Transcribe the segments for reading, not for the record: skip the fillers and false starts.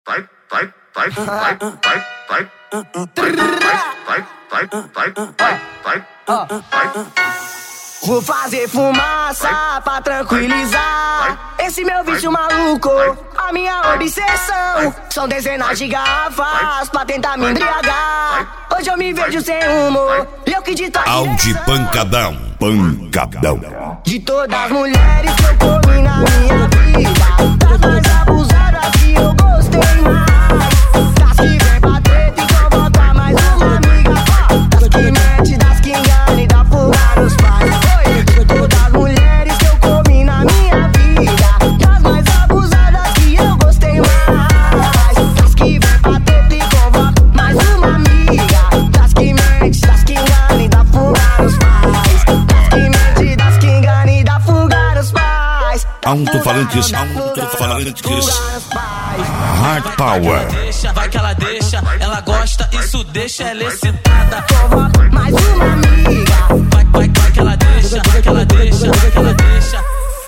Vou fazer fumaça pra tranquilizar esse meu vício maluco, a minha obsessão. São dezenas de garrafas pra tentar me embriagar. Hoje eu me vejo sem humor, eu que dito a Audi Pancadão, pancadão. De todas as mulheres que eu comi na minha vida, das mais abusadas que eu gostei mais, das que vem pra treta e convoca mais uma amiga, das que mete, das que engana e dá fuga nos pais. De todas as mulheres que eu comi na minha vida, das mais abusadas que eu gostei mais, das que vem pra treta e convoca mais uma amiga, das que mete, das que engana e dá fuga nos pais, das que mete, das que engana e dá fuga nos pais. Alto-falantes, Hard Power. Vai que ela deixa, ela gosta, isso deixa ela excitada. Mais uma amiga. Vai que ela deixa, vai que ela deixa, vai que ela deixa.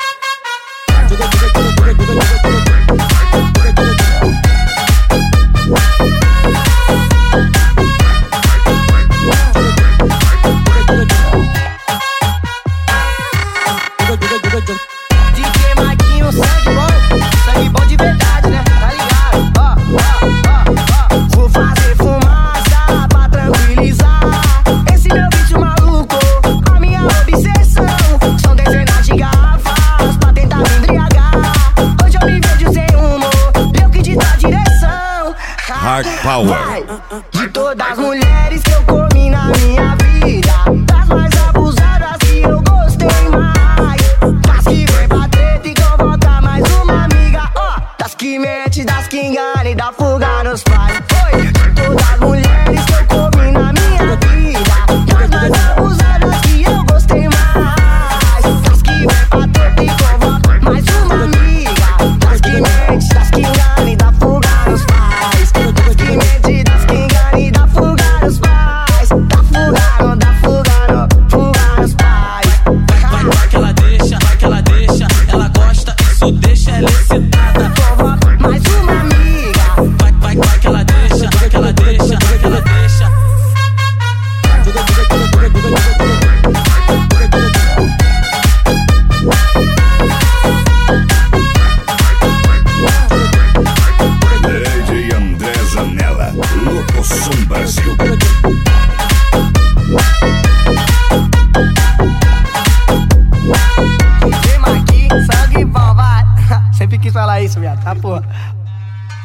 DJ Marquinho, sangue bom de verdade, né? Tá ligado? Vou fazer fumaça pra tranquilizar esse meu vício maluco, a minha obsessão. São dezenas de garrafas pra tentar me embriagar. Hoje eu me vejo sem humor, eu que dito a direção. Hard Power. De todas as mulheres que eu comi na minha vida, das mais abusadas que eu gostei mais, das que vem pra treta e convoca mais uma amiga, das que mete, das que engana e dá fuga